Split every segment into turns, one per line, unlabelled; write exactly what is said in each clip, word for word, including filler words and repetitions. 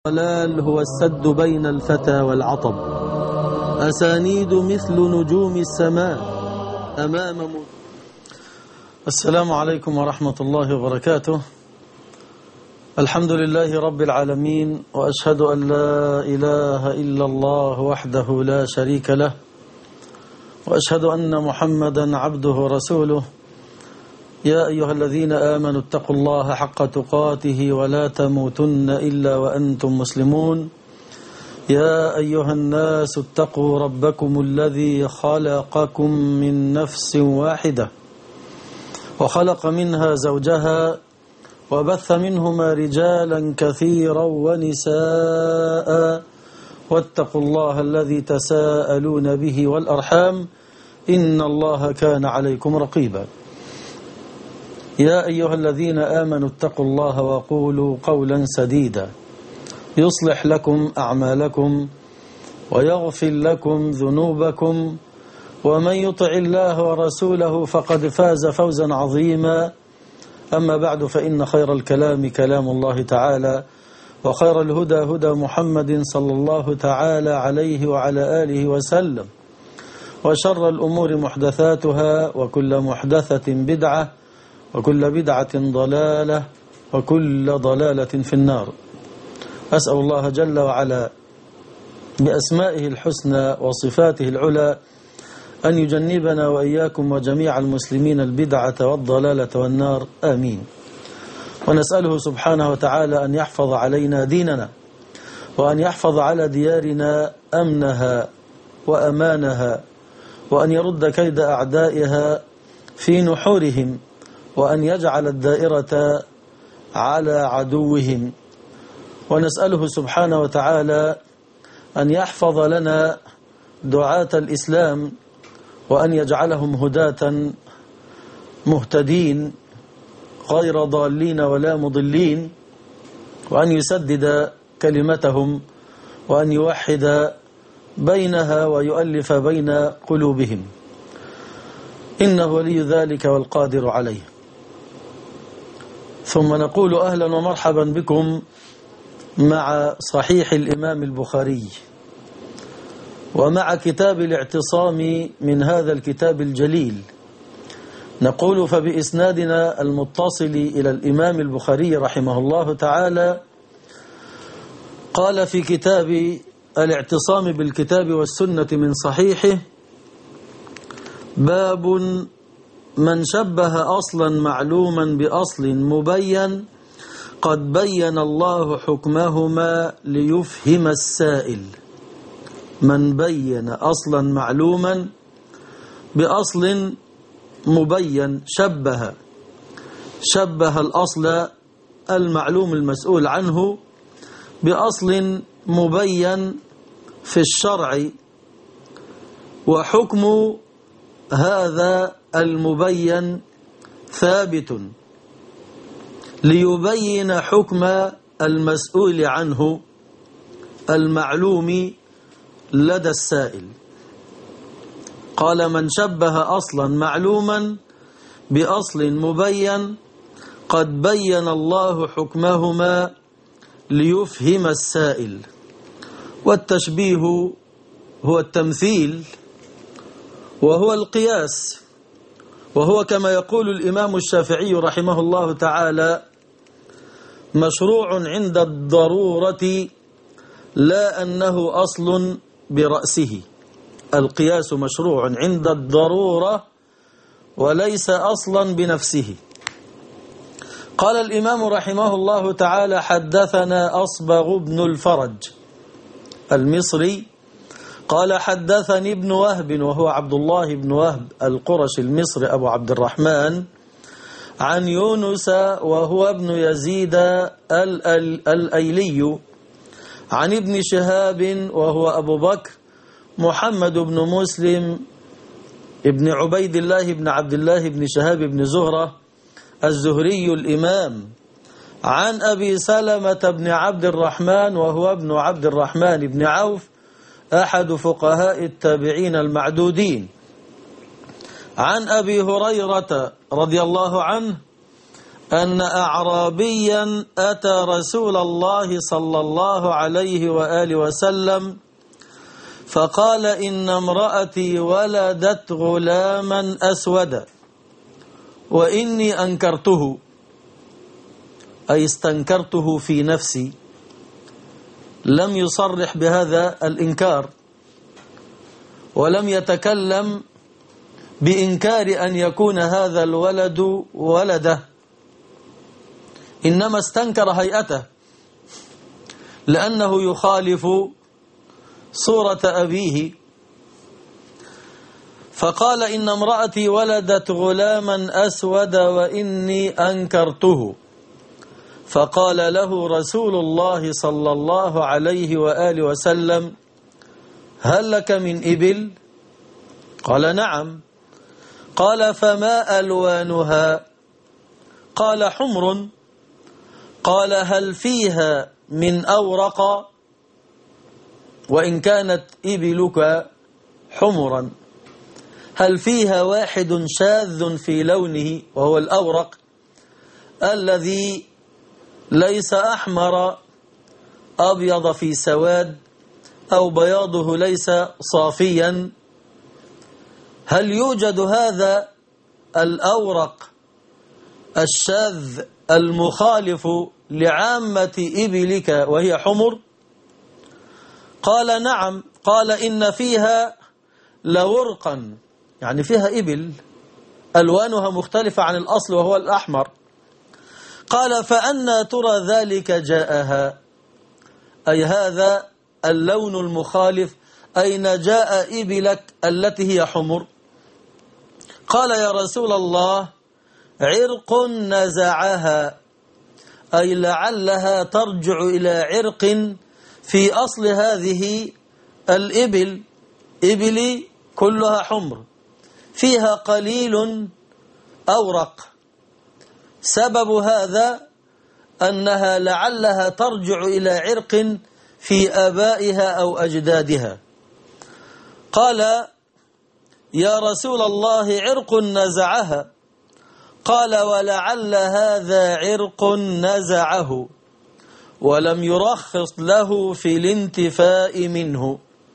الضلال هو السد بين الفتى والعطب، أسانيد مثل نجوم السماء أمام م... السلام عليكم ورحمة الله وبركاته. الحمد لله رب العالمين، وأشهد أن لا إله إلا الله وحده لا شريك له، وأشهد أن محمدا عبده ورسوله. يا أيها الذين آمنوا اتقوا الله حق تقاته ولا تموتن إلا وأنتم مسلمون. يا أيها الناس اتقوا ربكم الذي خلقكم من نفس واحدة وخلق منها زوجها وبث منهما رجالا كثيرا ونساء، واتقوا الله الذي تساءلون به والأرحام إن الله كان عليكم رقيبا. يا أيها الذين آمنوا اتقوا الله وقولوا قولا سديدا يصلح لكم أعمالكم ويغفر لكم ذنوبكم، ومن يطع الله ورسوله فقد فاز فوزا عظيما. أما بعد، فإن خير الكلام كلام الله تعالى، وخير الهدى هدى محمد صلى الله تعالى عليه وعلى آله وسلم، وشر الأمور محدثاتها، وكل محدثة بدعة، وكل بدعة ضلالة، وكل ضلالة في النار. أسأل الله جل وعلا بأسمائه الحسنى وصفاته العلى أن يجنبنا وإياكم وجميع المسلمين البدعة والضلالة والنار، آمين. ونسأله سبحانه وتعالى أن يحفظ علينا ديننا، وأن يحفظ على ديارنا أمنها وأمانها، وأن يرد كيد أعدائها في نحورهم، وأن يجعل الدائرة على عدوهم. ونسأله سبحانه وتعالى أن يحفظ لنا دعاة الإسلام، وأن يجعلهم هداة مهتدين غير ضالين ولا مضلين، وأن يسدد كلمتهم، وأن يوحد بينها ويؤلف بين قلوبهم، إنه ولي ذلك والقادر عليه. ثم نقول أهلا ومرحبا بكم مع صحيح الإمام البخاري، ومع كتاب الاعتصام من هذا الكتاب الجليل. نقول فبإسنادنا المتصل إلى الإمام البخاري رحمه الله تعالى قال في كتاب الاعتصام بالكتاب والسنة من صحيحه: باب من شبه أصلا معلوما بأصل مبين قد بين الله حكمهما ليفهم السائل. من بين أصلا معلوما بأصل مبين، شبه شبه الأصل المعلوم المسؤول عنه بأصل مبين في الشرع، وحكم هذا المبين ثابت ليبين حكم المسؤول عنه المعلوم لدى السائل. قال: من شبه أصلا معلوما بأصل مبين قد بين الله حكمهما ليفهم السائل. والتشبيه هو التمثيل، وهو القياس، وهو كما يقول الإمام الشافعي رحمه الله تعالى: مشروع عند الضرورة لا أنه أصل برأسه. القياس مشروع عند الضرورة وليس أصلا بنفسه. قال الإمام رحمه الله تعالى: حدثنا أصبغ بن الفرج المصري قال: حدثني ابن وهب، وهو عبد الله بن وهب القرشي المصري أبو عبد الرحمن، عن يونس وهو ابن يزيد الأيلي، عن ابن شهاب وهو أبو بكر محمد بن مسلم ابن عبيد الله بن عبد الله بن شهاب بن زهرة الزهري الإمام، عن أبي سلمة بن عبد الرحمن وهو ابن عبد الرحمن بن عوف أحد فقهاء التابعين المعدودين، عن أبي هريرة رضي الله عنه أن أعرابيا أتى رسول الله صلى الله عليه وآله وسلم فقال إن امرأتي ولدت غلاما أسودا وإني أنكرته، أي استنكرته في نفسي. لم يصرح بهذا الإنكار ولم يتكلم بإنكار أن يكون هذا الولد ولده، إنما استنكر هيئته لأنه يخالف صورة أبيه. فقال إن امرأتي ولدت غلاما أسود وإني أنكرته. فقال له رسول الله صلى الله عليه وآله وسلم هل لك من إبل؟ قال نعم. قال فما ألوانها؟ قال حمر. قال هل فيها من أورق؟ وإن كانت إبلك حمرا هل فيها واحد شاذ في لونه وهو الأورق الذي ليس أحمر أبيض في سواد أو بياضه ليس صافيا؟ هل يوجد هذا الأورق الشاذ المخالف لعامة إبلك وهي حمر؟ قال نعم. قال إن فيها لورقا، يعني فيها إبل ألوانها مختلفة عن الأصل وهو الأحمر. قال فأنى ترى ذلك جاءها، أي هذا اللون المخالف أين جاء إبلك التي هي حمر؟ قال يا رسول الله عرق نزعها، أي لعلها ترجع إلى عرق في أصل هذه الإبل. إبلي كلها حمر فيها قليل أورق، سبب هذا أنها لعلها ترجع إلى عرق في آبائها أو أجدادها. قال يا رسول الله عرق نزعها. قال ولعل هذا عرق نزعه ولم يرخص له في الانتفاء منه،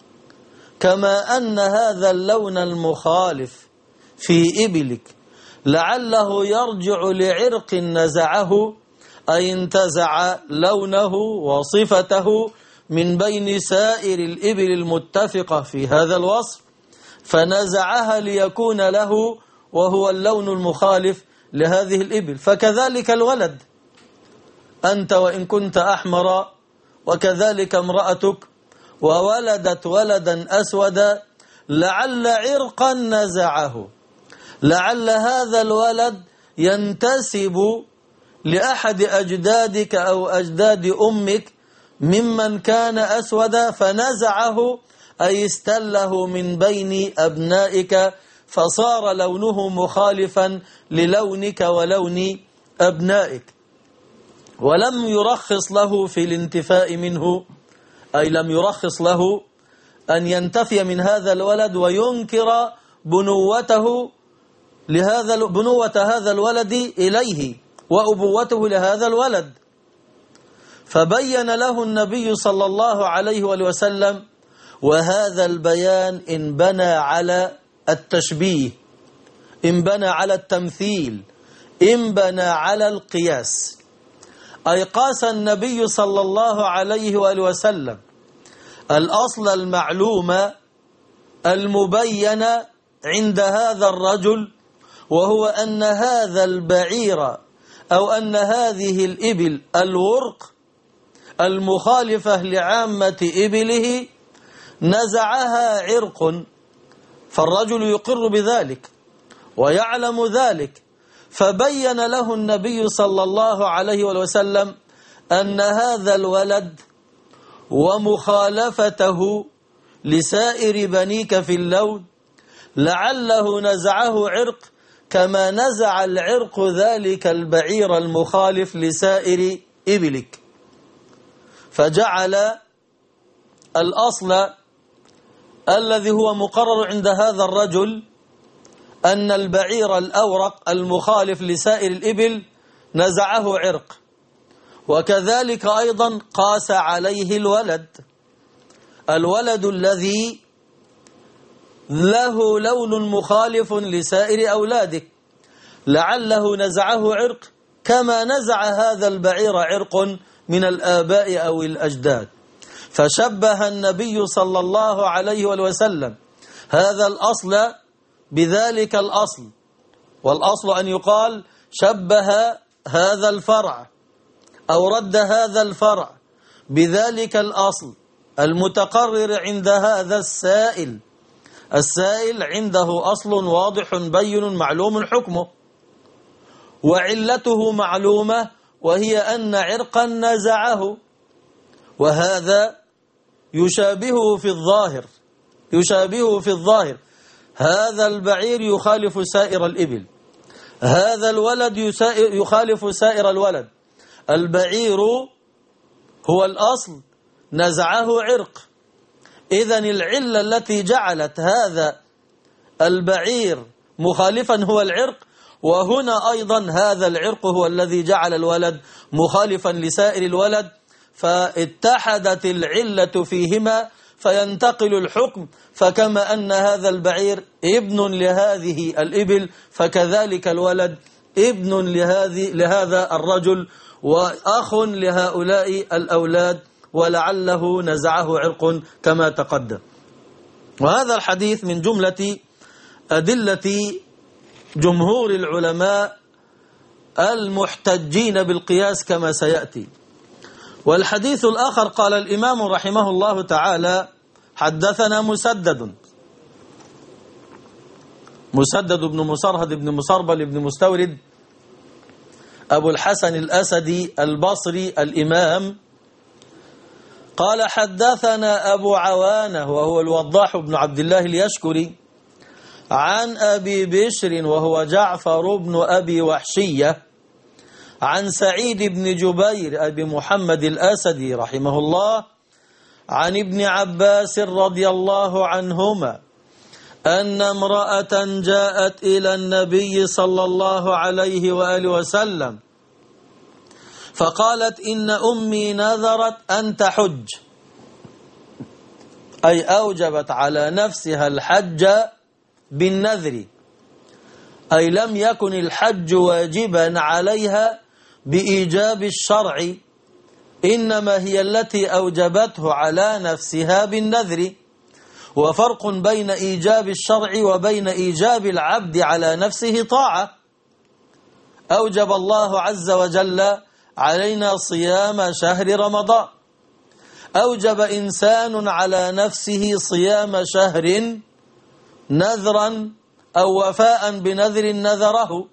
كما أن هذا اللون المخالف في إبلك لعله يرجع لعرق نزعه، أي انتزع لونه وصفته من بين سائر الإبل المتفقة في هذا الوصف فنزعها ليكون له وهو اللون المخالف لهذه الإبل. فكذلك الولد، أنت وإن كنت أحمر وكذلك امرأتك وولدت ولدا أسودا لعل عرقا نزعه، لعل هذا الولد ينتسب لأحد أجدادك أو أجداد أمك ممن كان أسودا فنزعه، أي استله من بين أبنائك فصار لونه مخالفا للونك ولون أبنائك. ولم يرخص له في الانتفاء منه، أي لم يرخص له أن ينتفي من هذا الولد وينكر بنوته لهذا بنوة هذا الولد إليه وأبوته لهذا الولد. فبين له النبي صلى الله عليه وسلم، وهذا البيان إن بنى على التشبيه، إن بنى على التمثيل، إن بنى على القياس، أي قاس النبي صلى الله عليه وآله وسلم الأصل المعلوم المبين عند هذا الرجل، وهو أن هذا البعير أو أن هذه الإبل الورق المخالفة لعامة إبله نزعها عرق، فالرجل يقر بذلك ويعلم ذلك. فبين له النبي صلى الله عليه وسلم أن هذا الولد ومخالفته لسائر بنيك في اللون لعله نزعه عرق كما نزع العرق ذلك البعير المخالف لسائر إبلك. فجعل الأصل الذي هو مقرر عند هذا الرجل أن البعير الأورق المخالف لسائر الإبل نزعه عرق. وكذلك أيضا قاس عليه الولد، الولد الذي له لون مخالف لسائر أولاده، لعله نزعه عرق كما نزع هذا البعير عرق من الآباء أو الأجداد. فشبه النبي صلى الله عليه وسلم هذا الأصل بذلك الأصل، والأصل أن يقال شبه هذا الفرع أو رد هذا الفرع بذلك الأصل المتقرر عند هذا السائل. السائل عنده أصل واضح بين معلوم حكمه وعلته معلومة، وهي أن عرقا نزعه، وهذا يشابهه في الظاهر يشابهه في الظاهر هذا البعير يخالف سائر الإبل، هذا الولد يخالف سائر الولد. البعير هو الأصل، نزعه عرق. إذن العلة التي جعلت هذا البعير مخالفا هو العرق، وهنا أيضا هذا العرق هو الذي جعل الولد مخالفا لسائر الولد، فاتحدت العلة فيهما فينتقل الحكم. فكما أن هذا البعير ابن لهذه الإبل، فكذلك الولد ابن لهذه لهذا الرجل وأخ لهؤلاء الأولاد، ولعله نزعه عرق كما تقدم. وهذا الحديث من جملة أدلة جمهور العلماء المحتجين بالقياس كما سيأتي. والحديث الآخر قال الإمام رحمه الله تعالى: حدثنا مسدد مسدد بن مصرهد بن مصربل بن مستورد أبو الحسن الأسدي البصري الإمام، قال حدثنا أبو عوانة وهو الوضاح بن عبد الله اليشكري عن أبي بشر وهو جعفر بن أبي وحشية عن سعيد بن جبير أبي محمد الأسدي رحمه الله عن ابن عباس رضي الله عنهما أن امرأة جاءت إلى النبي صلى الله عليه وآله وسلم فقالت: إن أمي نذرت أن تحج، أي أوجبت على نفسها الحج بالنذر، أي لم يكن الحج واجبا عليها بإيجاب الشرع، إنما هي التي أوجبته على نفسها بالنذر. وفرق بين إيجاب الشرع وبين إيجاب العبد على نفسه طاعة. أوجب الله عز وجل علينا صيام شهر رمضان، أوجب إنسان على نفسه صيام شهر نذرا أو وفاء بنذر نذره،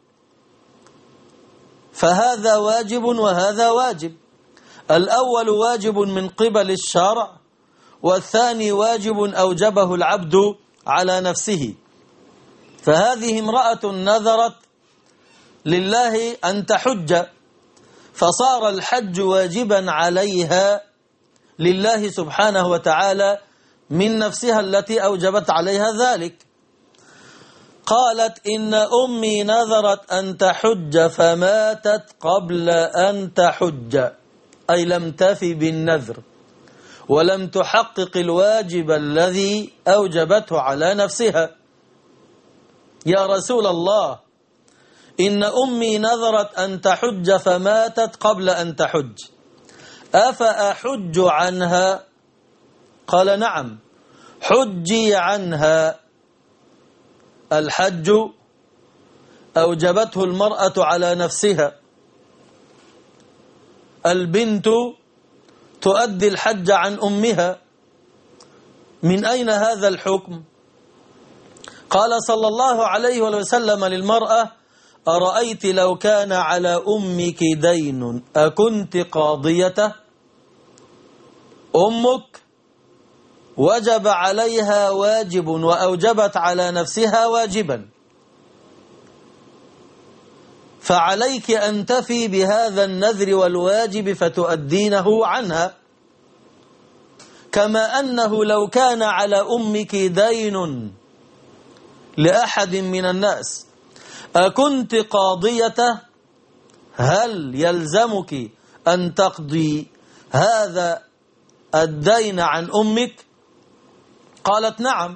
فهذا واجب وهذا واجب. الأول واجب من قبل الشرع، والثاني واجب أوجبه العبد على نفسه. فهذه امرأة نذرت لله أن تحج، فصار الحج واجبا عليها لله سبحانه وتعالى من نفسها التي أوجبت عليها ذلك. قالت: إن أمي نذرت أن تحج فماتت قبل أن تحج، أي لم تفي بالنذر ولم تحقق الواجب الذي أوجبته على نفسها. يا رسول الله، إن أمي نذرت أن تحج فماتت قبل أن تحج، أفأحج عنها؟ قال: نعم، حجي عنها. الحج أوجبته المرأة على نفسها، البنت تؤدي الحج عن أمها. من أين هذا الحكم؟ قال صلى الله عليه وسلم للمرأة: أرأيت لو كان على أمك دين أكنت قاضيته؟ أمك وجب عليها واجب وأوجبت على نفسها واجبا، فعليك أن تفي بهذا النذر والواجب فتؤدينه عنها. كما أنه لو كان على أمك دين لأحد من الناس أكنت قاضيته؟ هل يلزمك أن تقضي هذا الدين عن أمك؟ قالت نعم.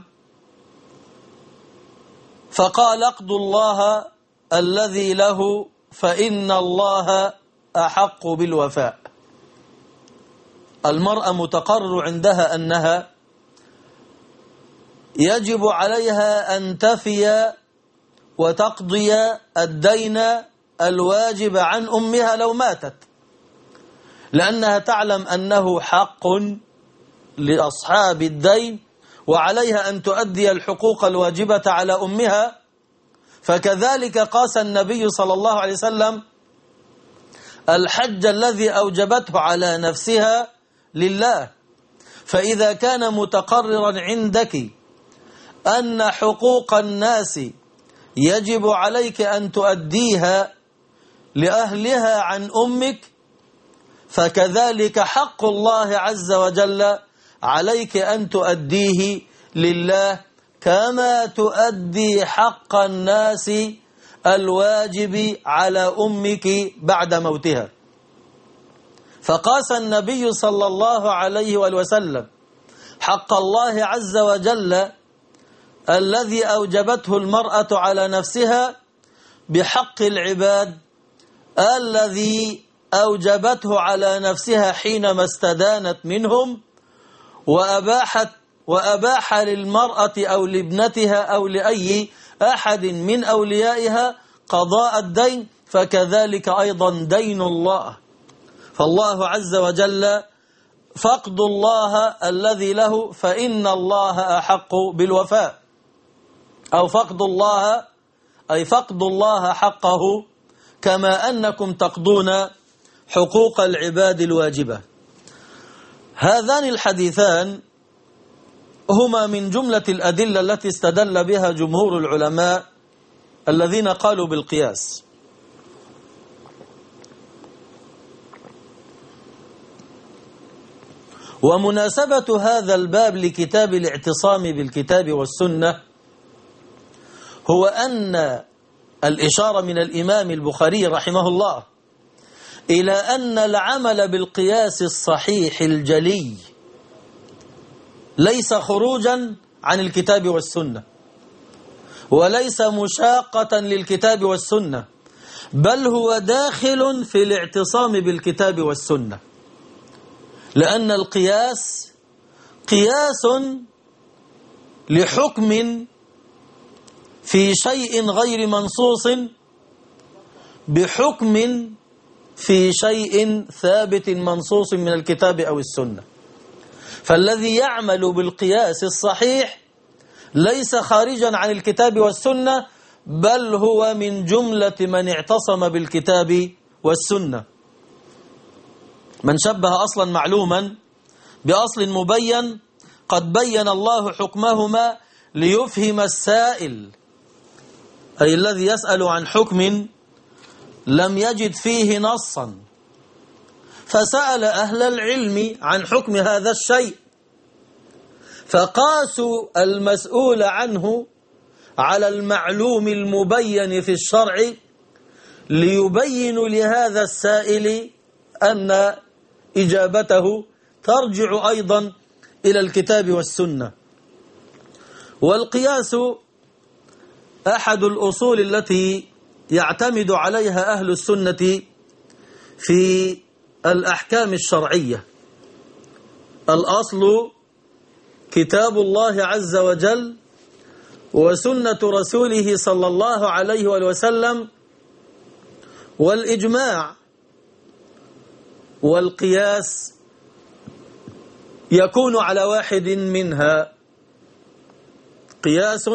فقال اقضوا الله الذي له فإن الله أحق بالوفاء. المرأة متقرر عندها أنها يجب عليها أن تفي وتقضي الدين الواجب عن أمها لو ماتت، لأنها تعلم أنه حق لأصحاب الدين وعليها أن تؤدي الحقوق الواجبة على أمها. فكذلك قاس النبي صلى الله عليه وسلم الحج الذي أوجبته على نفسها لله. فإذا كان متقررا عندك أن حقوق الناس يجب عليك أن تؤديها لأهلها عن أمك، فكذلك حق الله عز وجل عليك أن تؤديه لله كما تؤدي حق الناس الواجب على أمك بعد موتها. فقاس النبي صلى الله عليه وسلم حق الله عز وجل الذي أوجبته المرأة على نفسها بحق العباد الذي أوجبته على نفسها حينما استدانت منهم، وأباحت وأباح للمرأة أو لابنتها أو لأي أحد من أوليائها قضاء الدين، فكذلك أيضا دين الله. فالله عز وجل فقد الله الذي له فإن الله أحق بالوفاء، أو فقد الله أي فقد الله حقه كما أنكم تقضون حقوق العباد الواجبة. هذان الحديثان هما من جملة الأدلة التي استدل بها جمهور العلماء الذين قالوا بالقياس. ومناسبة هذا الباب لكتاب الاعتصام بالكتاب والسنة هو أن الإشارة من الإمام البخاري رحمه الله إلى أن العمل بالقياس الصحيح الجلي ليس خروجا عن الكتاب والسنة، وليس مشاقة للكتاب والسنة، بل هو داخل في الاعتصام بالكتاب والسنة، لأن القياس قياس لحكم في شيء غير منصوص بحكم في شيء ثابت منصوص من الكتاب أو السنة. فالذي يعمل بالقياس الصحيح ليس خارجا عن الكتاب والسنة، بل هو من جملة من اعتصم بالكتاب والسنة. من شبه أصلا معلوما بأصل مبين قد بين الله حكمهما ليفهم السائل، أي الذي يسأل عن حكم لم يجد فيه نصا، فسأل أهل العلم عن حكم هذا الشيء، فقاسوا المسؤول عنه على المعلوم المبين في الشرع ليبينوا لهذا السائل أن إجابته ترجع أيضا إلى الكتاب والسنة. والقياس أحد الأصول التي يعتمد عليها أهل السنة في الأحكام الشرعية. الأصل كتاب الله عز وجل وسنة رسوله صلى الله عليه وسلم والإجماع، والقياس يكون على واحد منها، قياس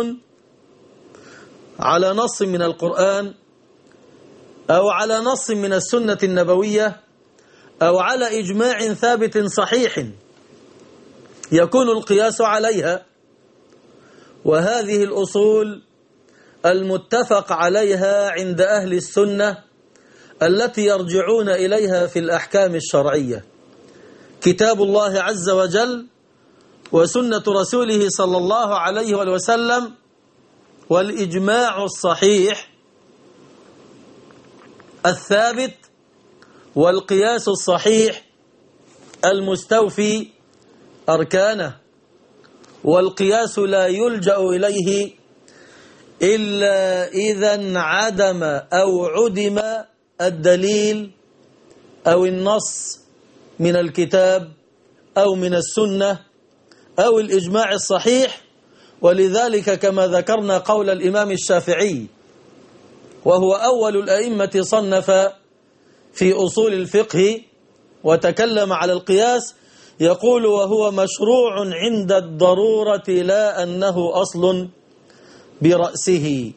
على نص من القرآن أو على نص من السنة النبوية أو على إجماع ثابت صحيح يكون القياس عليها. وهذه الأصول المتفق عليها عند أهل السنة التي يرجعون إليها في الأحكام الشرعية: كتاب الله عز وجل وسنة رسوله صلى الله عليه وسلم والإجماع الصحيح الثابت والقياس الصحيح المستوفي أركانه. والقياس لا يلجأ إليه إلا إذا انعدم أو عدم الدليل أو النص من الكتاب أو من السنة أو الإجماع الصحيح. ولذلك كما ذكرنا قول الإمام الشافعي، وهو أول الأئمة صنف في أصول الفقه وتكلم على القياس، يقول: وهو مشروع عند الضرورة لا أنه أصل برأسه.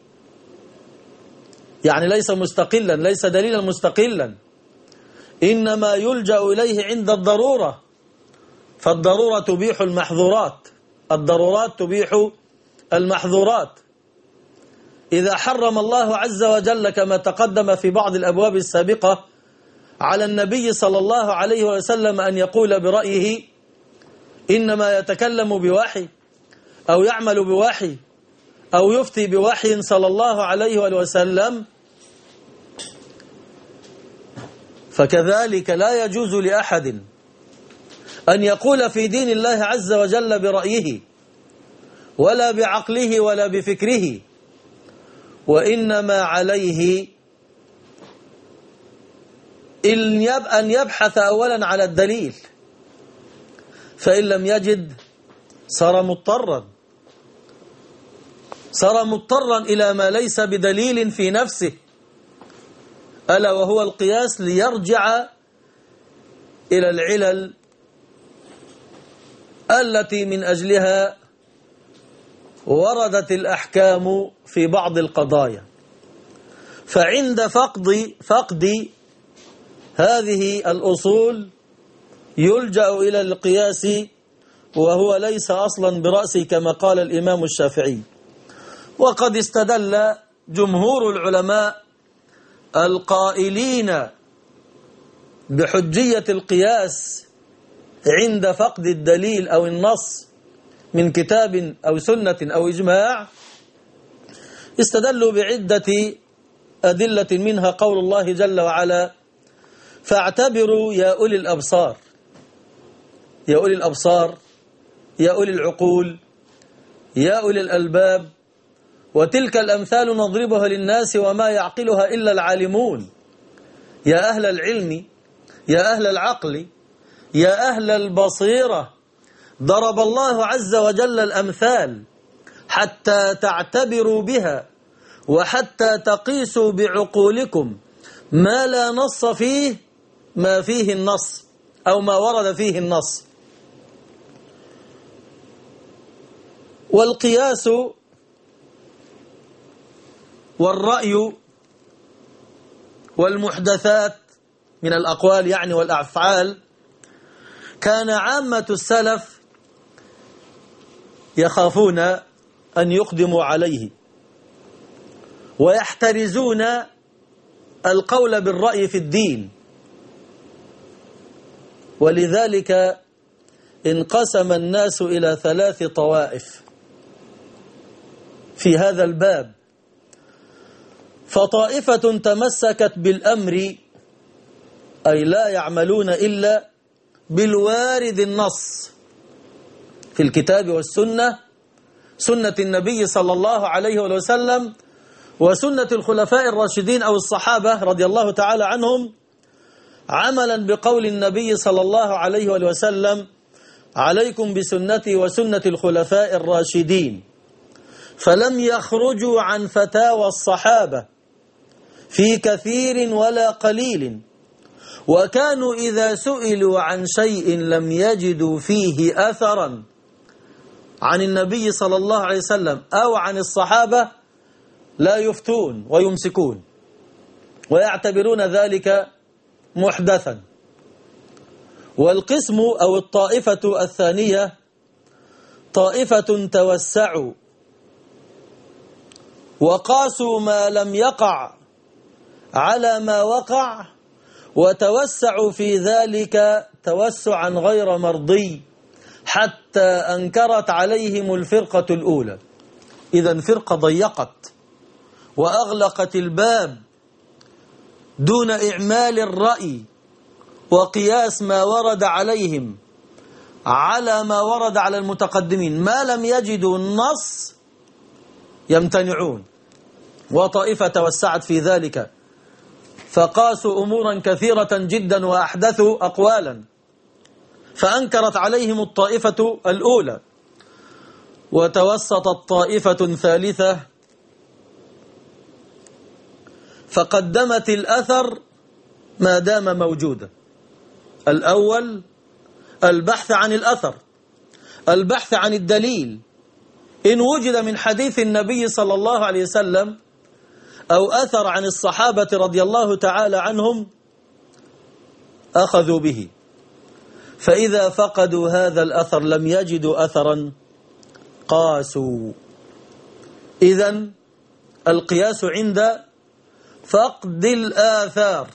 يعني ليس مستقلا، ليس دليلا مستقلا، إنما يلجأ إليه عند الضرورة. فالضرورة تبيح المحظورات، الضرورات تبيح المحظورات. إذا حرم الله عز وجل كما تقدم في بعض الأبواب السابقة على النبي صلى الله عليه وسلم أن يقول برأيه، إنما يتكلم بوحي أو يعمل بوحي أو يفتي بوحي صلى الله عليه وسلم، فكذلك لا يجوز لأحد أن يقول في دين الله عز وجل برأيه ولا بعقله ولا بفكره، وإنما عليه أن يبحث أولا على الدليل، فإن لم يجد صار مضطرا صار مضطرا إلى ما ليس بدليل في نفسه، ألا وهو القياس، ليرجع إلى العلل التي من أجلها وردت الأحكام في بعض القضايا. فعند فقد فقد هذه الأصول يلجأ إلى القياس، وهو ليس أصلا برأسه كما قال الإمام الشافعي. وقد استدل جمهور العلماء القائلين بحجية القياس عند فقد الدليل أو النص من كتاب أو سنة أو إجماع، استدلوا بعدة أدلة، منها قول الله جل وعلا: فاعتبروا يا أولي الأبصار. يا أولي الأبصار، يا أولي العقول، يا أولي الألباب، وتلك الأمثال نضربها للناس وما يعقلها إلا العالمون. يا أهل العلم، يا أهل العقل، يا أهل البصيرة، ضرب الله عز وجل الأمثال حتى تعتبروا بها وحتى تقيسوا بعقولكم ما لا نص فيه ما فيه النص أو ما ورد فيه النص. والقياس والرأي والمحدثات من الأقوال يعني والأفعال كان عامة السلف يخافون أن يقدموا عليه ويحترزون القول بالرأي في الدين. ولذلك انقسم الناس إلى ثلاث طوائف في هذا الباب. فطائفة تمسكت بالأمر، أي لا يعملون إلا بالوارد النص في الكتاب والسنة، سنة النبي صلى الله عليه وسلم وسنة الخلفاء الراشدين أو الصحابة رضي الله تعالى عنهم، عملا بقول النبي صلى الله عليه وسلم: عليكم بسنتي وسنة الخلفاء الراشدين. فلم يخرجوا عن فتاوى الصحابة في كثير ولا قليل، وكانوا إذا سئلوا عن شيء لم يجدوا فيه أثرا عن النبي صلى الله عليه وسلم أو عن الصحابة لا يفتون ويمسكون ويعتبرون ذلك محدثا. والقسم أو الطائفة الثانية طائفة توسعوا وقاسوا ما لم يقع على ما وقع، وتوسعوا في ذلك توسعا غير مرضي حتى أنكرت عليهم الفرقة الأولى. إذن فرقة ضيقت وأغلقت الباب دون إعمال الرأي وقياس ما ورد عليهم على ما ورد على المتقدمين ما لم يجدوا النص يمتنعون. وطائفة توسعت في ذلك فقاسوا أمورا كثيرة جدا وأحدثوا أقوالا، فأنكرت عليهم الطائفة الأولى، وتوسطت طائفة ثالثة فقدمت الأثر ما دام موجودا. الأول البحث عن الأثر، البحث عن الدليل، إن وجد من حديث النبي صلى الله عليه وسلم أو أثر عن الصحابة رضي الله تعالى عنهم أخذوا به، فإذا فقدوا هذا الأثر لم يجدوا أثرا قاسوا. إذن القياس عند فقد الآثار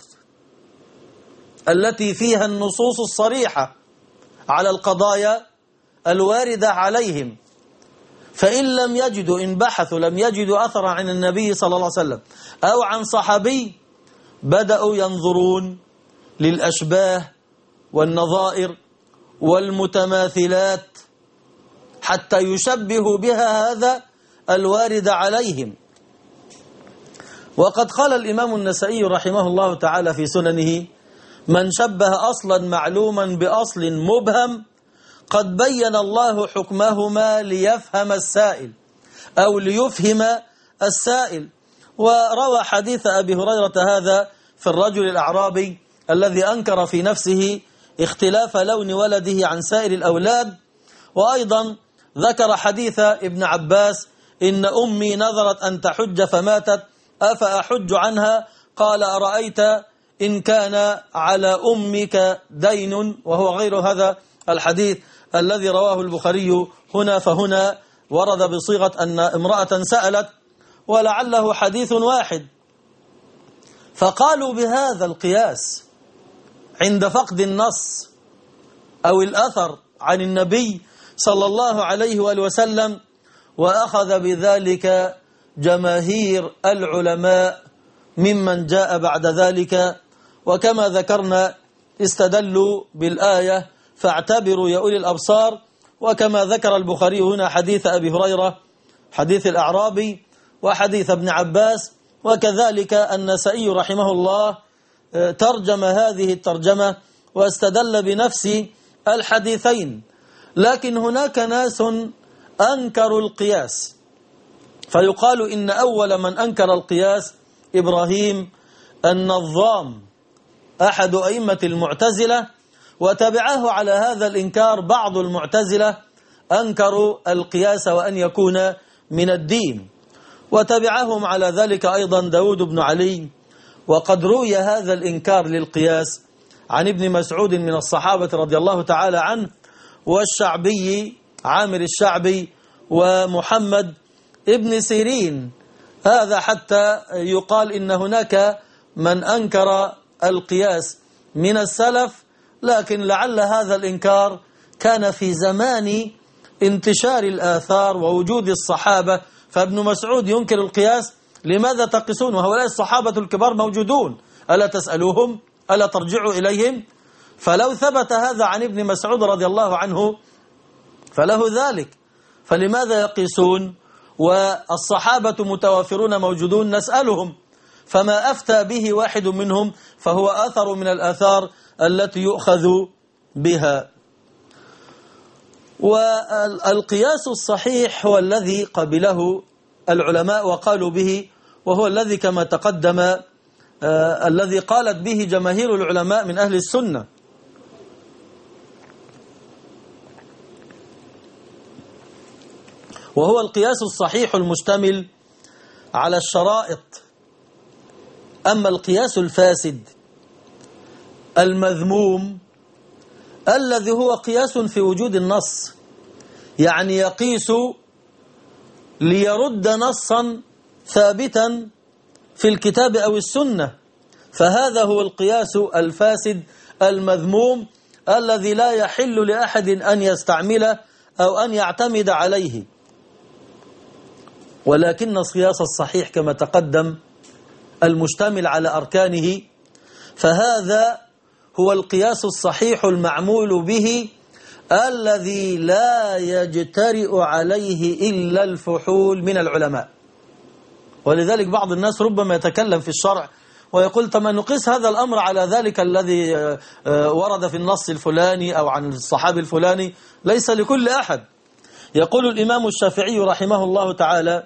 التي فيها النصوص الصريحة على القضايا الواردة عليهم، فإن لم يجدوا، إن بحثوا لم يجدوا أثرا عن النبي صلى الله عليه وسلم أو عن صحابي، بدأوا ينظرون للأشباه والنظائر والمتماثلات حتى يشبهوا بها هذا الوارد عليهم. وقد قال الإمام النسائي رحمه الله تعالى في سننه: من شبه أصلا معلوما بأصل مبهم قد بين الله حكمهما ليفهم السائل أو ليفهم السائل. وروى حديث أبي هريرة هذا في الرجل الأعرابي الذي أنكر في نفسه اختلاف لون ولده عن سائر الأولاد. وأيضا ذكر حديث ابن عباس: إن أمي نذرت أن تحج فماتت أفأحج عنها؟ قال: أرأيت إن كان على أمك دين، وهو غير هذا الحديث الذي رواه البخاري هنا. فهنا ورد بصيغة أن امرأة سألت، ولعله حديث واحد. فقالوا بهذا القياس عند فقد النص أو الأثر عن النبي صلى الله عليه وآله وسلم، وأخذ بذلك جماهير العلماء ممن جاء بعد ذلك. وكما ذكرنا استدلوا بالآية فاعتبروا يا أولي الأبصار، وكما ذكر البخاري هنا حديث أبي هريرة حديث الأعرابي وحديث ابن عباس. وكذلك النسائي رحمه الله ترجم هذه الترجمة واستدل بنفس الحديثين. لكن هناك ناس أنكروا القياس، فيقال إن أول من أنكر القياس إبراهيم النظام أحد أئمة المعتزلة، وتبعه على هذا الإنكار بعض المعتزلة أنكروا القياس وأن يكون من الدين، وتبعهم على ذلك أيضا داود بن علي. وقد روي هذا الإنكار للقياس عن ابن مسعود من الصحابة رضي الله تعالى عنه، والشعبي عامر الشعبي، ومحمد ابن سيرين. هذا حتى يقال إن هناك من أنكر القياس من السلف، لكن لعل هذا الإنكار كان في زمان انتشار الآثار ووجود الصحابة. فابن مسعود ينكر القياس: لماذا تقيسون وهؤلاء الصحابة الكبار موجودون؟ ألا تسألوهم؟ ألا ترجعوا إليهم؟ فلو ثبت هذا عن ابن مسعود رضي الله عنه فله ذلك، فلماذا يقيسون والصحابة متوافرون موجودون؟ نسألهم. فما أفتى به واحد منهم فهو أثر من الآثار التي يؤخذ بها. والقياس الصحيح هو الذي قبله العلماء وقالوا به، وهو الذي كما تقدم آه الذي قالت به جماهير العلماء من أهل السنة. وهو القياس الصحيح المشتمل على الشرائط. أما القياس الفاسد المذموم الذي هو قياس في وجود النص، يعني يقيس ليرد نصا ثابتا في الكتاب أو السنة، فهذا هو القياس الفاسد المذموم الذي لا يحل لأحد أن يستعمله أو أن يعتمد عليه. ولكن القياس الصحيح كما تقدم المشتمل على أركانه فهذا هو القياس الصحيح المعمول به الذي لا يجترئ عليه إلا الفحول من العلماء. ولذلك بعض الناس ربما يتكلم في الشرع ويقول طب نقيس هذا الأمر على ذلك الذي ورد في النص الفلاني أو عن الصحابي الفلاني. ليس لكل أحد. يقول الإمام الشافعي رحمه الله تعالى: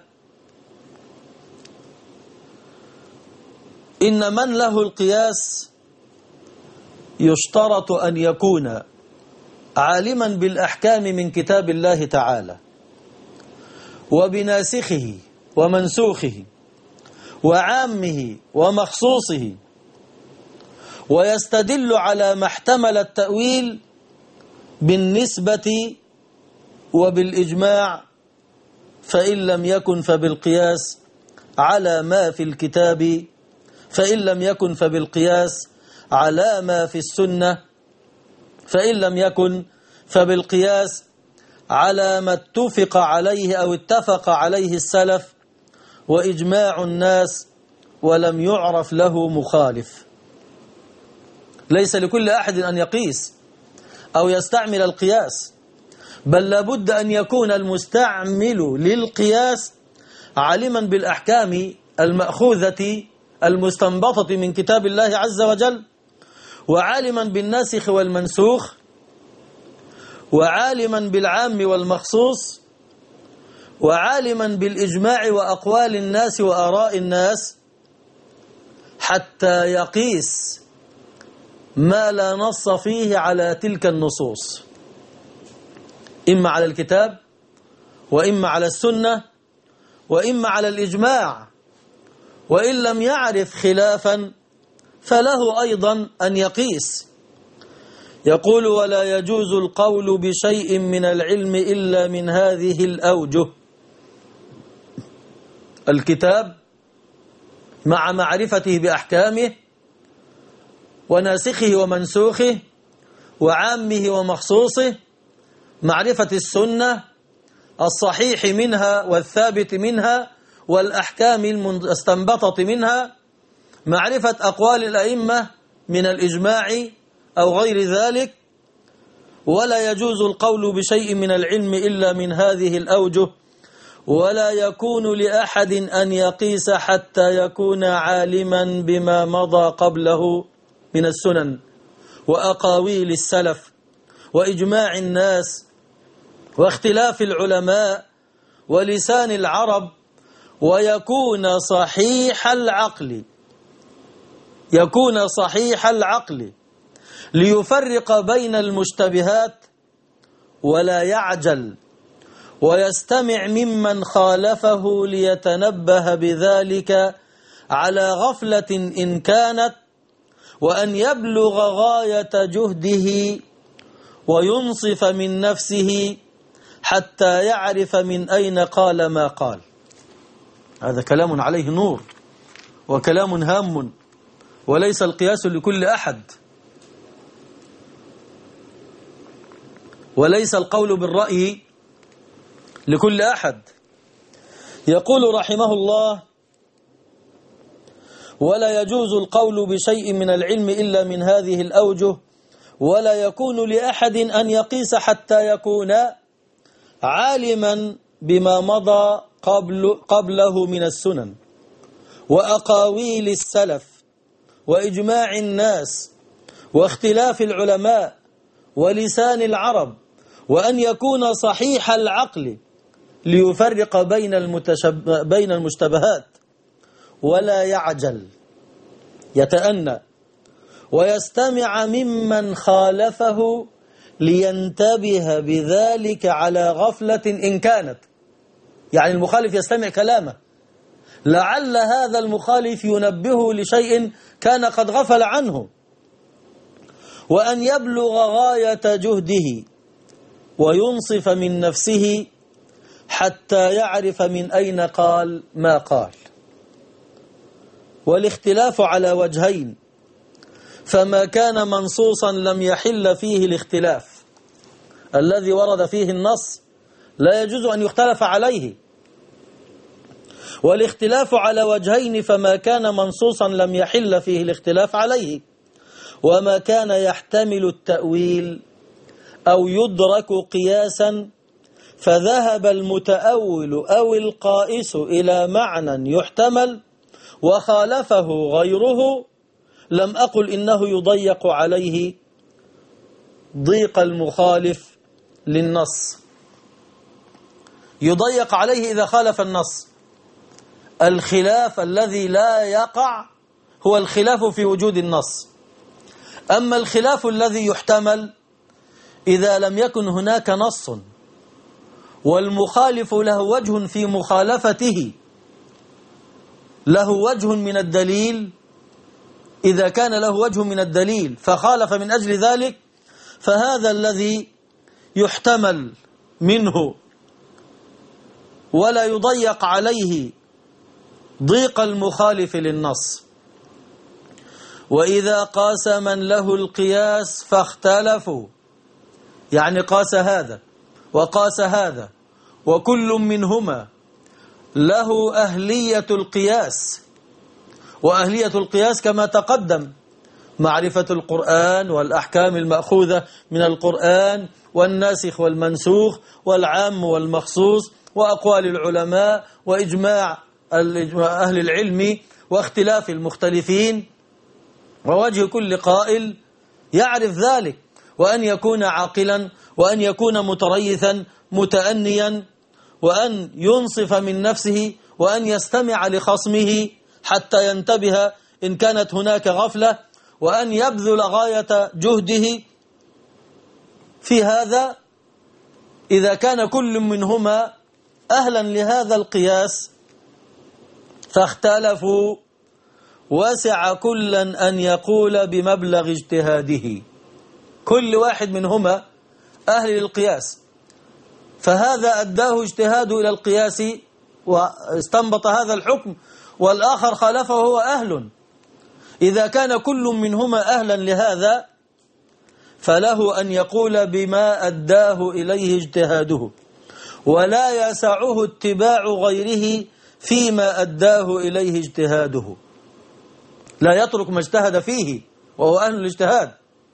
إن من له القياس يشترط أن يكون عالما بالأحكام من كتاب الله تعالى وبناسخه ومنسوخه وعامه ومخصوصه، ويستدل على ما احتمل التأويل بالنسبة وبالإجماع، فإن لم يكن فبالقياس على ما في الكتاب، فإن لم يكن فبالقياس على ما في السنة، فإن لم يكن فبالقياس على ما اتفق عليه أو اتفق عليه السلف وإجماع الناس ولم يعرف له مخالف. ليس لكل أحد أن يقيس أو يستعمل القياس، بل لابد أن يكون المستعمل للقياس عالما بالأحكام المأخوذة المستنبطة من كتاب الله عز وجل، وعالما بالناسخ والمنسوخ، وعالما بالعام والمخصوص، وعالما بالإجماع وأقوال الناس وآراء الناس، حتى يقيس ما لا نص فيه على تلك النصوص، إما على الكتاب وإما على السنة وإما على الإجماع. وإن لم يعرف خلافا فله أيضا أن يقيس. يقول: ولا يجوز القول بشيء من العلم إلا من هذه الأوجه: الكتاب مع معرفته بأحكامه وناسخه ومنسوخه وعامه ومخصوصه، معرفة السنة الصحيح منها والثابت منها والأحكام المستنبطة منها، معرفة أقوال الأئمة من الإجماع أو غير ذلك. ولا يجوز القول بشيء من العلم إلا من هذه الأوجه، ولا يكون لأحد أن يقيس حتى يكون عالما بما مضى قبله من السنن وأقاويل السلف وإجماع الناس واختلاف العلماء ولسان العرب، ويكون صحيح العقل يكون صحيح العقل ليفرق بين المشتبهات، ولا يعجل ويستمع ممن خالفه ليتنبه بذلك على غفلة إن كانت، وأن يبلغ غاية جهده وينصف من نفسه حتى يعرف من أين قال ما قال. هذا كلام عليه نور وكلام هام، وليس القياس لكل أحد، وليس القول بالرأي لكل أحد. يقول رحمه الله: ولا يجوز القول بشيء من العلم إلا من هذه الأوجه، ولا يكون لأحد أن يقيس حتى يكون عالما بما مضى قبل قبله من السنن وأقاويل السلف وإجماع الناس واختلاف العلماء ولسان العرب، وأن يكون صحيح العقل ليفرق بين المتشب... بين المشتبهات، ولا يعجل، يتأنى ويستمع ممن خالفه لينتبه بذلك على غفلة إن كانت. يعني المخالف يستمع كلامه، لعل هذا المخالف ينبه لشيء كان قد غفل عنه. وأن يبلغ غاية جهده وينصف من نفسه حتى يعرف من أين قال ما قال. والاختلاف على وجهين، فما كان منصوصا لم يحل فيه الاختلاف، الذي ورد فيه النص لا يجوز أن يختلف عليه. والاختلاف على وجهين، فما كان منصوصا لم يحل فيه الاختلاف عليه. وما كان يحتمل التأويل أو يدرك قياسا فذهب المتأول أو القائس إلى معنى يحتمل وخالفه غيره، لم أقل إنه يضيق عليه ضيق المخالف للنص. يضيق عليه إذا خالف النص. الخلاف الذي لا يقع هو الخلاف في وجود النص. أما الخلاف الذي يحتمل إذا لم يكن هناك نص والمخالف له وجه في مخالفته، له وجه من الدليل، إذا كان له وجه من الدليل فخالف من أجل ذلك، فهذا الذي يحتمل منه ولا يضيق عليه ضيق المخالف للنص. وإذا قاس من له القياس فاختلفوا، يعني قاس هذا وقاس هذا وكل منهما له أهلية القياس، وأهلية القياس كما تقدم معرفة القرآن والأحكام المأخوذة من القرآن والناسخ والمنسوخ والعام والمخصوص وأقوال العلماء وإجماع أهل العلم واختلاف المختلفين، ووجه كل قائل يعرف ذلك، وأن يكون عاقلا وأن يكون متريثا متأنيا، وأن ينصف من نفسه وأن يستمع لخصمه حتى ينتبه إن كانت هناك غفلة، وأن يبذل غاية جهده في هذا. إذا كان كل منهما أهلا لهذا القياس فاختلفوا وسع كلا أن يقول بمبلغ اجتهاده. كل واحد منهما أهل للقياس، فهذا أداه اجتهاده إلى القياس واستنبط هذا الحكم، والآخر خالفه وهو أهل. إذا كان كل منهما أهلا لهذا فله أن يقول بما أداه إليه اجتهاده، ولا يسعه اتباع غيره فيما أداه إليه اجتهاده. لا يترك ما اجتهد فيه وهو أهل الاجتهاد،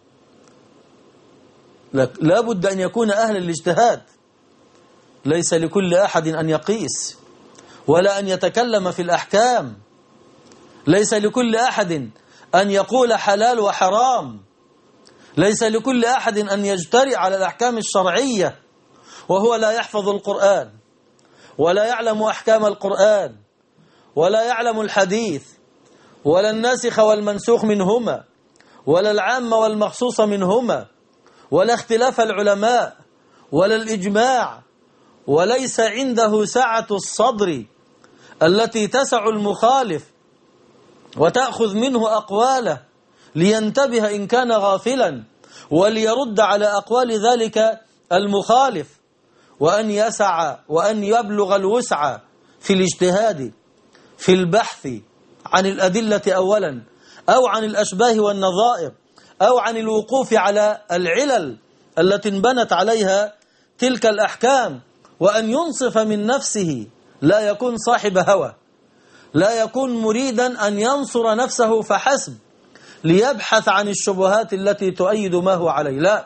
لا بد أن يكون أهل الاجتهاد. ليس لكل أحد أن يقيس ولا أن يتكلم في الأحكام، ليس لكل أحد أن يقول حلال وحرام، ليس لكل أحد أن يجترئ على الأحكام الشرعية وهو لا يحفظ القرآن ولا يعلم أحكام القرآن ولا يعلم الحديث ولا الناسخ والمنسوخ منهما ولا العام والمخصوص منهما ولا اختلاف العلماء ولا الإجماع، وليس عنده سعة الصدر التي تسع المخالف وتأخذ منه أقواله لينتبه إن كان غافلا وليرد على أقوال ذلك المخالف، وأن يسع وأن يبلغ الوسع في الاجتهاد في البحث عن الأدلة أولا، أو عن الأشباه والنظائر، أو عن الوقوف على العلل التي انبنت عليها تلك الأحكام، وأن ينصف من نفسه، لا يكون صاحب هوى، لا يكون مريدا أن ينصر نفسه فحسب ليبحث عن الشبهات التي تؤيد ما هو عليه، لا،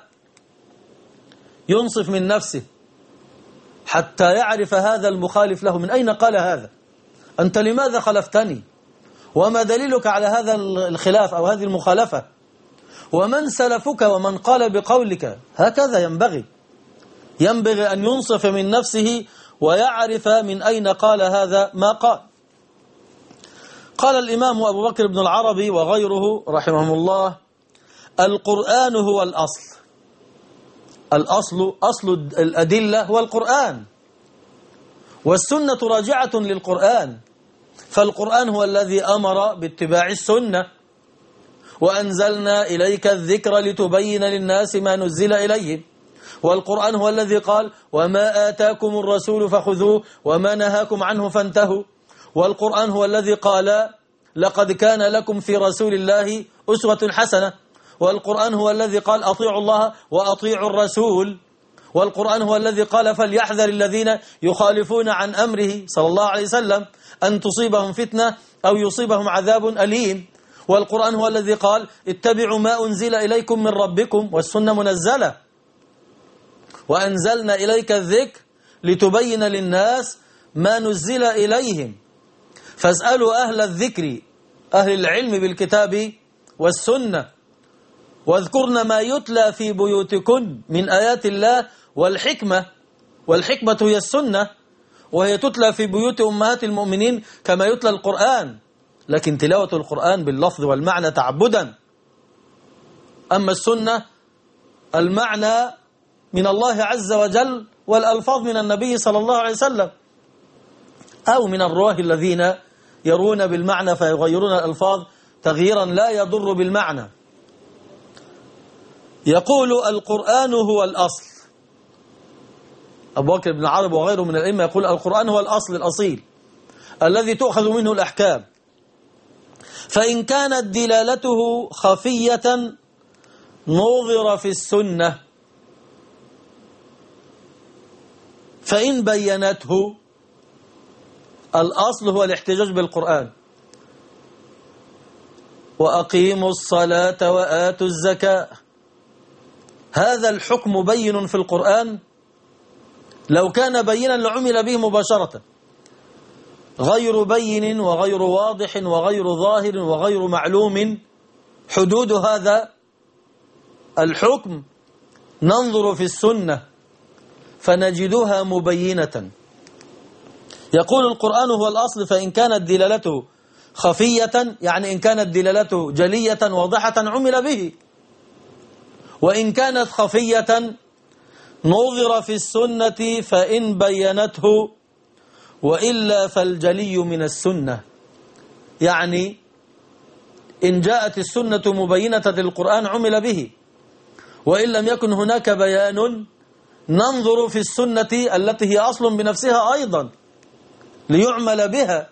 ينصف من نفسه حتى يعرف هذا المخالف له من أين قال هذا، أنت لماذا خلفتني، وما دليلك على هذا الخلاف أو هذه المخالفة، ومن سلفك ومن قال بقولك. هكذا ينبغي ينبغي أن ينصف من نفسه ويعرف من أين قال هذا ما قال. قال الإمام أبو بكر بن العربي وغيره رحمهم الله: القرآن هو الأصل. الأصل أصل الأدلة هو القرآن، والسنة راجعة للقرآن، فالقرآن هو الذي أمر باتباع السنة، وأنزلنا إليك الذكر لتبين للناس ما نزل إليهم، والقرآن هو الذي قال: وما آتاكم الرسول فخذوه وما نهاكم عنه فانتهوا، والقرآن هو الذي قال: لقد كان لكم في رسول الله أسوة حسنة، والقرآن هو الذي قال: أطيعوا الله وأطيعوا الرسول، والقرآن هو الذي قال: فليحذر الذين يخالفون عن أمره صلى الله عليه وسلم أن تصيبهم فتنة أو يصيبهم عذاب أليم، والقرآن هو الذي قال اتبعوا ما أنزل إليكم من ربكم، والسنة منزلة، وأنزلنا إليك الذكر لتبين للناس ما نزل إليهم، فاسألوا أهل الذكر أهل العلم بالكتاب والسنة واذكرن ما يتلى في بيوتكن من آيات الله والحكمة، والحكمة هي السنة، وهي تتلى في بيوت أمهات المؤمنين كما يتلى القرآن، لكن تلاوة القرآن باللفظ والمعنى تعبدا. أما السنة المعنى من الله عز وجل والألفاظ من النبي صلى الله عليه وسلم، أو من الرواه الذين يرون بالمعنى فيغيرون الألفاظ تغييرا لا يضر بالمعنى. يقول القرآن هو الأصل. أبو بكر بن عربي وغيره من الأئمة يقول القرآن هو الأصل الأصيل الذي تؤخذ منه الأحكام، فإن كانت دلالته خفية نظر في السنة، فإن بينته، الأصل هو الاحتجاج بالقرآن، وأقيموا الصلاة وآتوا الزكاة، هذا الحكم بين في القرآن، لو كان بينا لعمل به مباشرة، غير بين وغير واضح وغير ظاهر وغير معلوم حدود هذا الحكم ننظر في السنة فنجدها مبينة. يقول القرآن هو الأصل، فإن كانت دلالته خفية يعني إن كانت دلالته جلية واضحة عمل به، وإن كانت خفية نظر في السنة فإن بينته، وإلا فالجلي من السنة، يعني إن جاءت السنة مبينة للقرآن عمل به، وإن لم يكن هناك بيان ننظر في السنة التي هي أصل بنفسها أيضا ليعمل بها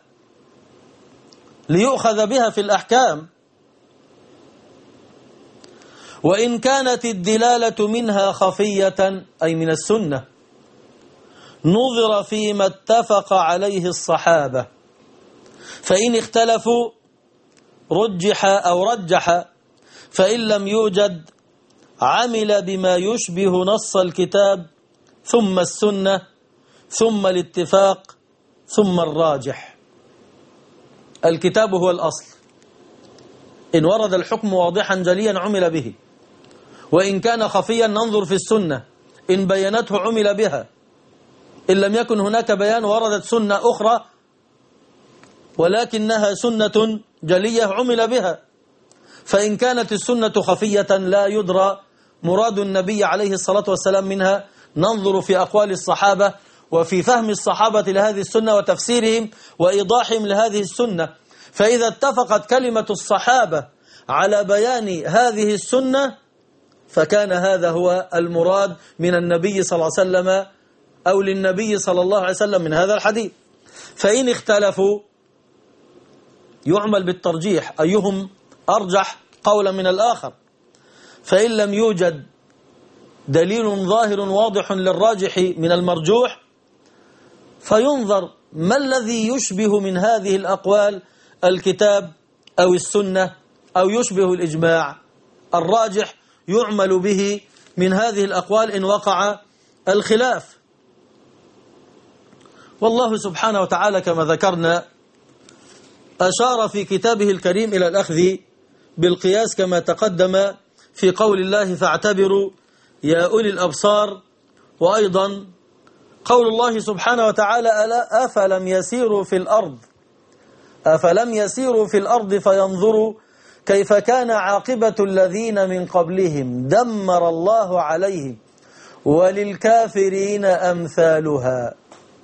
ليؤخذ بها في الأحكام. وإن كانت الدلالة منها خفية أي من السنة نظر فيما اتفق عليه الصحابة، فإن اختلفوا رجح أو رجح، فإن لم يوجد عمل بما يشبه نص الكتاب ثم السنة ثم الاتفاق ثم الراجح. الكتاب هو الأصل، إن ورد الحكم واضحا جليا عمل به، وإن كان خفيا ننظر في السنة إن بينته عمل بها، إن لم يكن هناك بيان وردت سنة أخرى ولكنها سنة جلية عمل بها. فإن كانت السنة خفية لا يدرى مراد النبي عليه الصلاة والسلام منها ننظر في أقوال الصحابة وفي فهم الصحابة لهذه السنة وتفسيرهم وإيضاحهم لهذه السنة، فإذا اتفقت كلمة الصحابة على بيان هذه السنة فكان هذا هو المراد من النبي صلى الله عليه وسلم أو للنبي صلى الله عليه وسلم من هذا الحديث. فإن اختلفوا يعمل بالترجيح أيهم أرجح قولا من الآخر، فإن لم يوجد دليل ظاهر واضح للراجح من المرجوح فينظر ما الذي يشبه من هذه الأقوال الكتاب أو السنة أو يشبه الإجماع، الراجح يعمل به من هذه الأقوال إن وقع الخلاف. والله سبحانه وتعالى كما ذكرنا أشار في كتابه الكريم إلى الأخذ بالقياس كما تقدم في قول الله فاعتبروا يا أولي الأبصار، وأيضا قول الله سبحانه وتعالى ألا أفلم يسيروا في الأرض أفلم يسيروا في الأرض فينظروا كيف كان عاقبة الذين من قبلهم دمر الله عليهم وللكافرين أمثالها،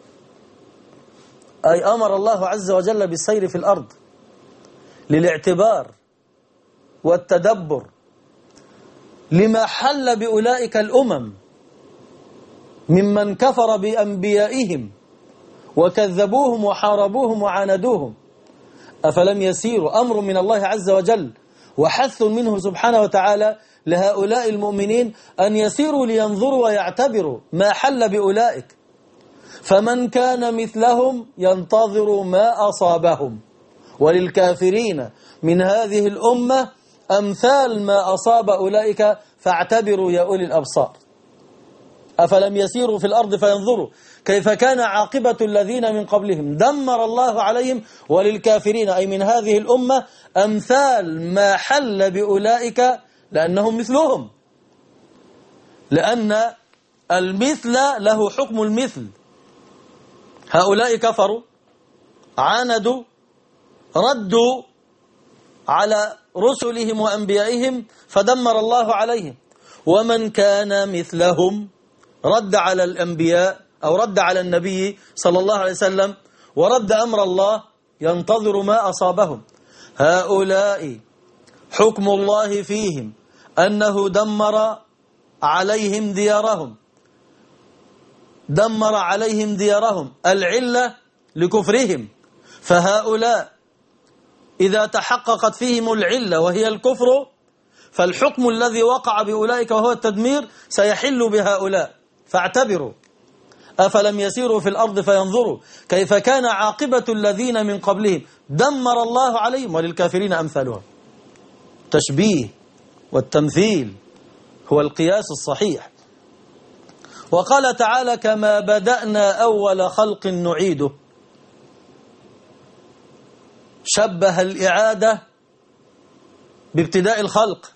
أي أمر الله عز وجل بالسير في الأرض للاعتبار والتدبر لما حل بأولئك الأمم ممن كفر بأنبيائهم وكذبوهم وحاربوهم وعاندوهم. أفلم يسيروا أمر من الله عز وجل وحث منه سبحانه وتعالى لهؤلاء المؤمنين أن يسيروا لينظروا ويعتبروا ما حل بأولئك، فمن كان مثلهم ينتظر ما أصابهم وللكافرين من هذه الأمة أمثال ما أصاب أولئك فاعتبروا يا أولي الأبصار. أفلم يسيروا في الأرض فينظروا كيف كان عاقبة الذين من قبلهم دمر الله عليهم، وللكافرين أي من هذه الأمة أمثال ما حل بأولئك لأنهم مثلهم، لأن المثل له حكم المثل. هؤلاء كفروا، عاندوا، ردوا على رسلهم وأنبيائهم فدمر الله عليهم. ومن كان مثلهم رد على الأنبياء أو رد على النبي صلى الله عليه وسلم ورد أمر الله ينتظر ما أصابهم. هؤلاء حكم الله فيهم أنه دمر عليهم ديارهم، دمر عليهم ديارهم العلة لكفرهم. فهؤلاء إذا تحققت فيهم العلة وهي الكفر فالحكم الذي وقع بأولئك وهو التدمير سيحل بهؤلاء. فاعتبروا أفلم يسيروا في الأرض فينظروا كيف كان عاقبة الذين من قبلهم دمر الله عليهم وللكافرين أمثالها. تشبيه والتمثيل هو القياس الصحيح. وقال تعالى كما بدأنا أول خلق نعيده. شبه الإعادة بابتداء الخلق،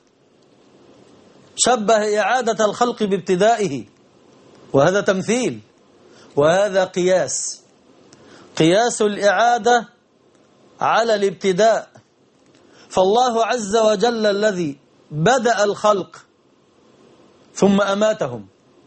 شبه إعادة الخلق بابتدائه، وهذا تمثيل وهذا قياس. قياس الإعادة على الابتداء. فالله عز وجل الذي بدأ الخلق ثم أماتهم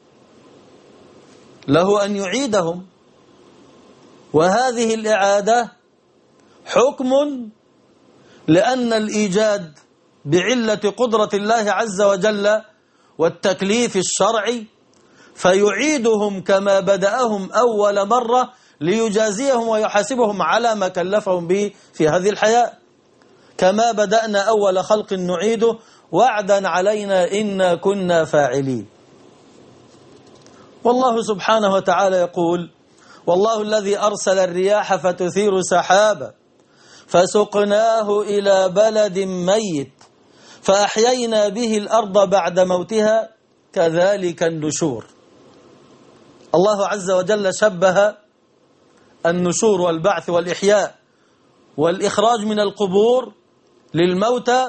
له أن يعيدهم، وهذه الإعادة حكم لأن الإيجاد بعلة قدرة الله عز وجل والتكليف الشرعي، فيعيدهم كما بدأهم أول مرة ليجازيهم ويحاسبهم على ما كلفهم به في هذه الحياة. كما بدأنا أول خلق نعيده وعدا علينا إنا كنا فاعلين. والله سبحانه وتعالى يقول والله الذي أرسل الرياح فتثير سحابا فسقناه إلى بلد ميت فأحيينا به الأرض بعد موتها كذلك النشور. الله عز وجل شبه النشور والبعث والإحياء والإخراج من القبور للموتى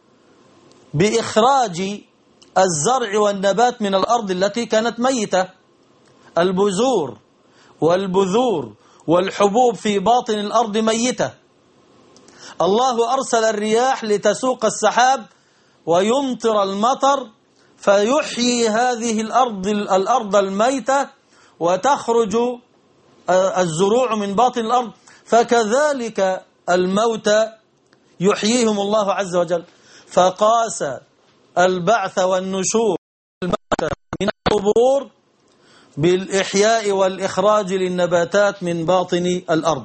بإخراج الزرع والنبات من الأرض التي كانت ميتة. البذور والبذور والحبوب في باطن الأرض ميتة. الله أرسل الرياح لتسوق السحاب ويمطر المطر فيحيي هذه الأرض الأرض الميتة وتخرج الزروع من باطن الأرض، فكذلك الموتى يحييهم الله عز وجل. فقاس البعث والنشور الموتى من القبور بالإحياء والإخراج للنباتات من باطن الأرض.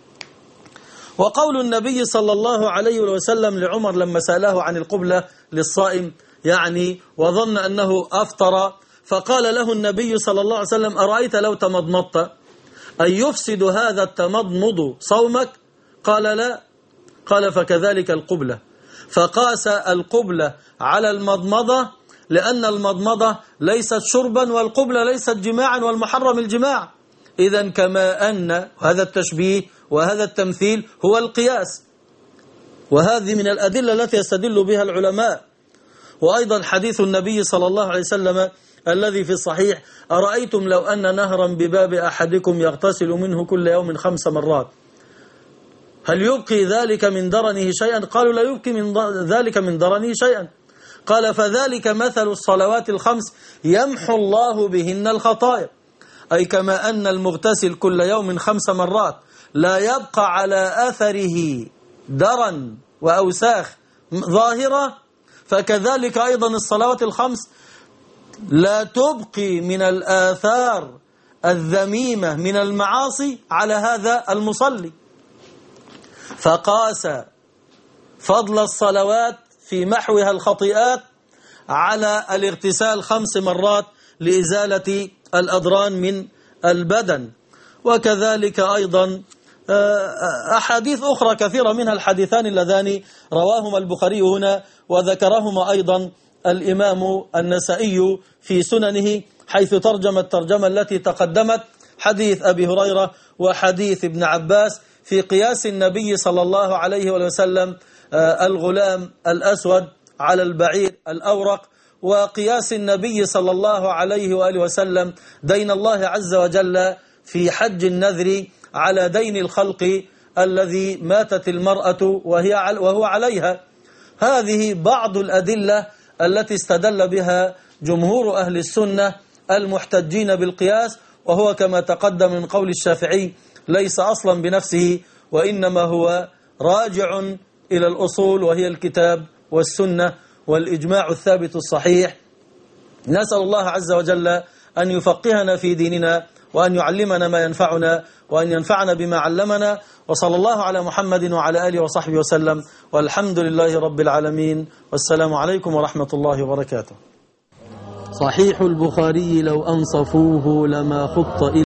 وقول النبي صلى الله عليه وسلم لعمر لما سأله عن القبلة للصائم يعني وظن أنه أفطر، فقال له النبي صلى الله عليه وسلم أرأيت لو تمضمضت أن يفسد هذا التمضمض صومك؟ قال لا. قال فكذلك القبلة. فقاس القبلة على المضمضة لأن المضمضة ليست شربا والقبلة ليست جماعا والمحرم الجماع. إذن كما أن هذا التشبيه وهذا التمثيل هو القياس، وهذه من الأدلة التي يستدل بها العلماء. وأيضا حديث النبي صلى الله عليه وسلم الذي في الصحيح أرأيتم لو أن نهرا بباب أحدكم يغتسل منه كل يوم خمس مرات هل يبقي ذلك من درنه شيئا؟ قالوا لا يبقي من ذلك من درنه شيئا. قال فذلك مثل الصلوات الخمس يمحو الله بهن الخطايا، أي كما أن المغتسل كل يوم خمس مرات لا يبقى على أثره درن وأوساخ ظاهرة، فكذلك أيضا الصلوات الخمس لا تبقي من الآثار الذميمة من المعاصي على هذا المصلي. فقاس فضل الصلوات في محوها الخطيئات على الاغتسال خمس مرات لإزالة الأدران من البدن. وكذلك أيضا أحاديث أخرى كثيرة منها الحديثان اللذان رواهما البخاري هنا وذكرهما أيضا الإمام النسائي في سننه، حيث ترجم الترجمة التي تقدمت، حديث أبي هريرة وحديث ابن عباس في قياس النبي صلى الله عليه وسلم الغلام الأسود على البعير الأورق، وقياس النبي صلى الله عليه وآله وسلم دين الله عز وجل في حج النذر على دين الخلق الذي ماتت المرأة وهي وهو عليها. هذه بعض الأدلة التي استدل بها جمهور أهل السنة المحتجين بالقياس، وهو كما تقدم من قول الشافعي ليس أصلا بنفسه، وإنما هو راجع إلى الأصول وهي الكتاب والسنة والإجماع الثابت الصحيح. نسأل الله عز وجل أن يفقهنا في ديننا، وأن يعلمنا ما ينفعنا، وأن ينفعنا بما علمنا. وصلى الله على محمد وعلى آله وصحبه وسلم، والحمد لله رب العالمين، والسلام عليكم ورحمة الله وبركاته. صحيح البخاري لو أنصفوه لما خط إلى